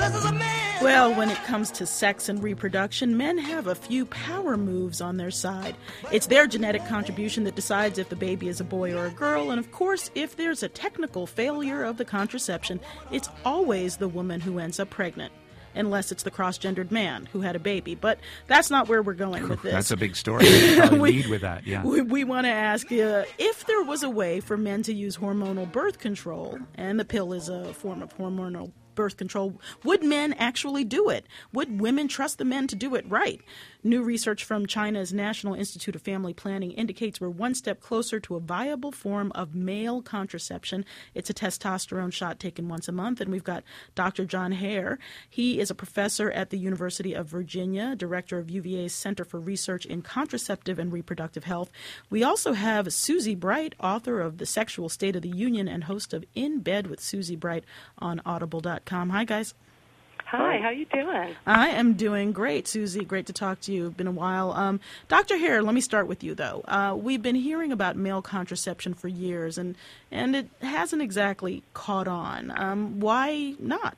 Well, when it comes to sex and reproduction, men have a few power moves on their side. It's their genetic contribution that decides if the baby is a boy or a girl, and of course, if there's a technical failure of the contraception, it's always the woman who ends up pregnant. Unless it's the cross-gendered man who had a baby. But that's not where we're going with this. That's a big story. We probably lead with that, yeah. We want to ask if there was a way for men to use hormonal birth control, and the pill is a form of hormonal birth control, would men actually do it? Would women trust the men to do it right? New research from China's National Institute of Family Planning indicates we're one step closer to a viable form of male contraception. It's a testosterone shot taken once a month, and we've got Dr. John Hare. He is a professor at the University of Virginia, director of UVA's Center for Research in Contraceptive and Reproductive Health. We also have Susie Bright, author of The Sexual State of the Union and host of In Bed with Susie Bright on Audible.com. Hi, guys. Hi, how you doing? I am doing great, Susie. Great to talk to you. It's been a while. Dr. Hare, let me start with you, though. We've been hearing about male contraception for years, and it hasn't exactly caught on. Why not?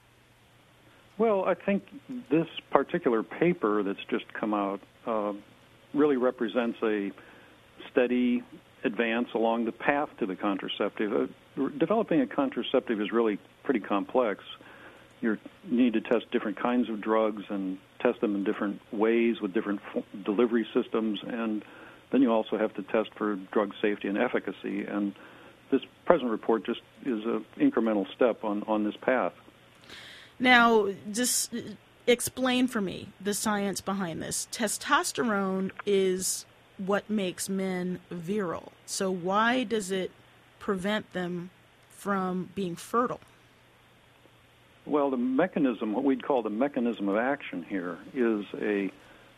Well, I think this particular paper that's just come out really represents a steady advance along the path to the contraceptive. Developing a contraceptive is really pretty complex. You need to test different kinds of drugs and test them in different ways with different delivery systems, and then you also have to test for drug safety and efficacy. And this present report just is an incremental step on this path. Now, just explain for me the science behind this. Testosterone is what makes men virile. So why does it prevent them from being fertile? Well, the mechanism, what we'd call the mechanism of action here, is a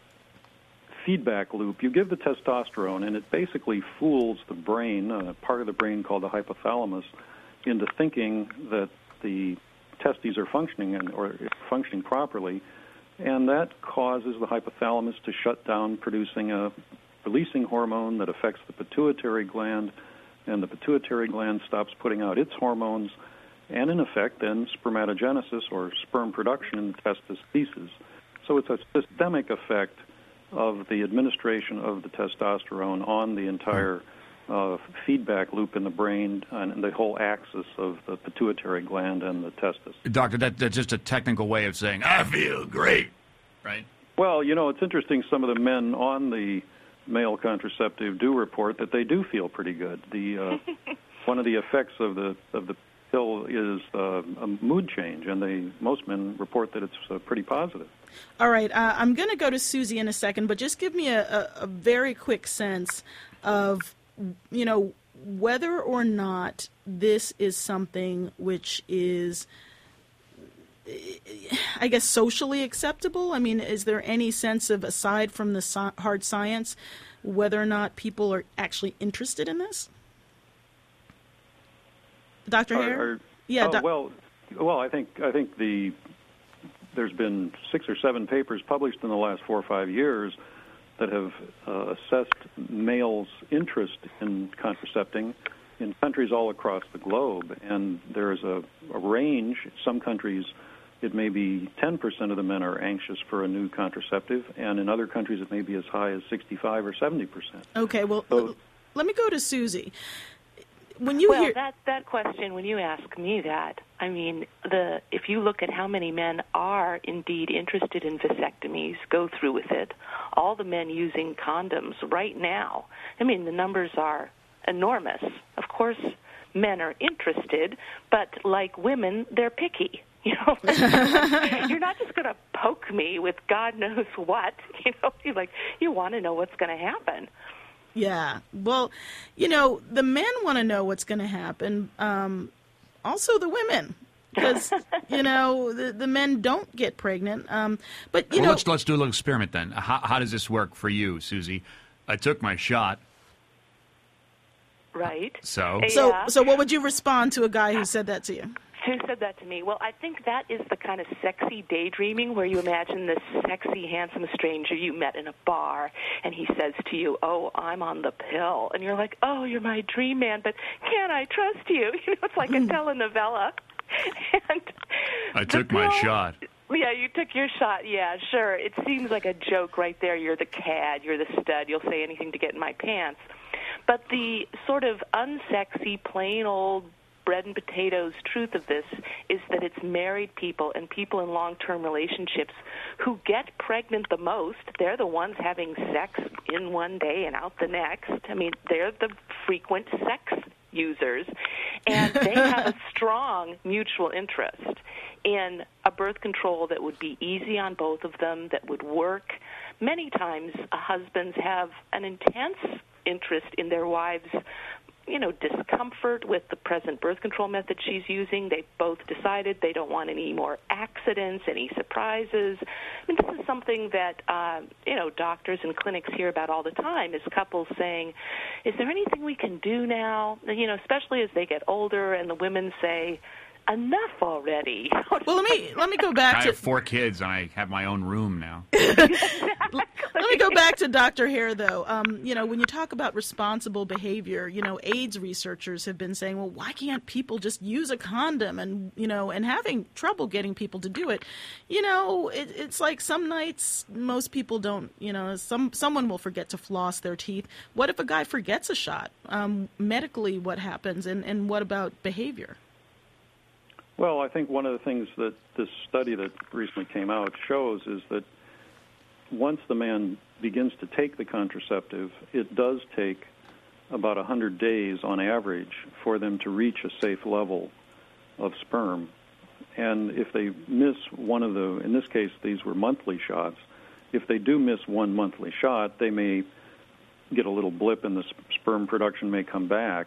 feedback loop. You give the testosterone, and it basically fools the brain, a part of the brain called the hypothalamus, into thinking that the testes are functioning or functioning properly, and that causes the hypothalamus to shut down producing a releasing hormone that affects the pituitary gland, and the pituitary gland stops putting out its hormones, and in effect then spermatogenesis or sperm production in the testis ceases. So it's a systemic effect of the administration of the testosterone on the entire feedback loop in the brain and the whole axis of the pituitary gland and the testis. Doctor, that's just a technical way of saying, I feel great, right? Well, you know, it's interesting. Some of the men on the male contraceptive do report that they do feel pretty good. The one of the effects of the pill is a mood change, and most men report that it's pretty positive. All right, I'm going to go to Susie in a second, but just give me a very quick sense of, you know, whether or not this is something which is, I guess, socially acceptable. I mean, is there any sense of, aside from the hard science, whether or not people are actually interested in this? Dr. Hare? Well, I think there's been 6 or 7 papers published in the last 4 or 5 years that have assessed males' interest in contracepting in countries all across the globe, and there's a range. Some countries, it may be 10% of the men are anxious for a new contraceptive, and in other countries it may be as high as 65 or 70%. Okay, well, let me go to Susie. That question, when you ask me that, I mean, if you look at how many men are indeed interested in vasectomies, go through with it, all the men using condoms right now, I mean, the numbers are enormous. Of course, men are interested, but like women, they're picky. You know, you're not just going to poke me with God knows what. You know, you want to know what's going to happen. Yeah. Well, you know, the men want to know what's going to happen. Also the women, because, you know, the men don't get pregnant. But, you know. Let's do a little experiment then. How does this work for you, Susie? I took my shot. Right. So what would you respond to a guy who said that to you? Who said that to me? Well, I think that is the kind of sexy daydreaming where you imagine this sexy, handsome stranger you met in a bar, and he says to you, oh, I'm on the pill. And you're like, oh, you're my dream man, but can I trust you? You know, it's like a telenovela. And I took my shot. Yeah, you took your shot. Yeah, sure. It seems like a joke right there. You're the cad. You're the stud. You'll say anything to get in my pants. But the sort of unsexy, plain old bread and potatoes truth of this is that it's married people and people in long-term relationships who get pregnant the most. They're the ones having sex in one day and out the next. I mean, they're the frequent sex users, and they have a strong mutual interest in a birth control that would be easy on both of them, that would work. Many times husbands have an intense interest in their wives' discomfort with the present birth control method she's using. They both decided they don't want any more accidents, any surprises. I mean, this is something that, doctors and clinics hear about all the time, is couples saying, is there anything we can do now? Especially as they get older and the women say, enough already. Well, let me go back I to... have 4 kids, and I have my own room now. Let me go back to Dr. Hare, though. When you talk about responsible behavior, AIDS researchers have been saying, well, why can't people just use a condom? And having trouble getting people to do it. It's like some nights most people don't, someone will forget to floss their teeth. What if a guy forgets a shot? Medically, what happens? And what about behavior? Well, I think one of the things that this study that recently came out shows is that once the man begins to take the contraceptive, it does take about 100 days on average for them to reach a safe level of sperm. And if they miss one of the, in this case, these were monthly shots, if they do miss one monthly shot, they may get a little blip and the sperm production may come back.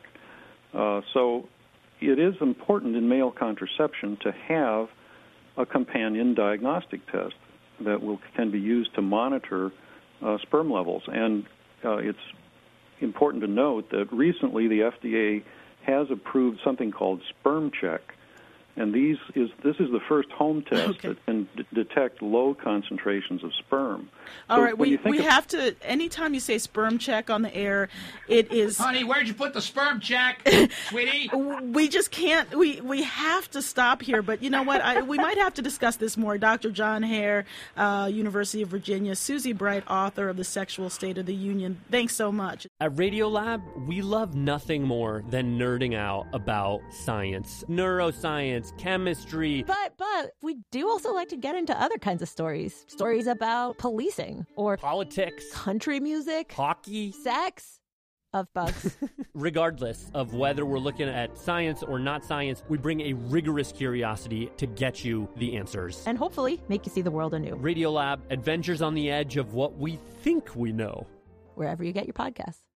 So it is important in male contraception to have a companion diagnostic test that can be used to monitor sperm levels. And it's important to note that recently the FDA has approved something called Sperm Check. And this is the first home test that can detect low concentrations of sperm. All right, we have to, anytime you say Sperm Check on the air, it is... Honey, where'd you put the sperm check, sweetie? We just can't, we have to stop here, but you know what, we might have to discuss this more. Dr. John Hare, University of Virginia, Susie Bright, author of The Sexual State of the Union. Thanks so much. At Radiolab, we love nothing more than nerding out about science, neuroscience, chemistry. But we do also like to get into other kinds of stories. Stories about policing or politics, country music, hockey, sex, of bugs. Regardless of whether we're looking at science or not science, we bring a rigorous curiosity to get you the answers. And hopefully make you see the world anew. Radiolab, adventures on the edge of what we think we know. Wherever you get your podcasts.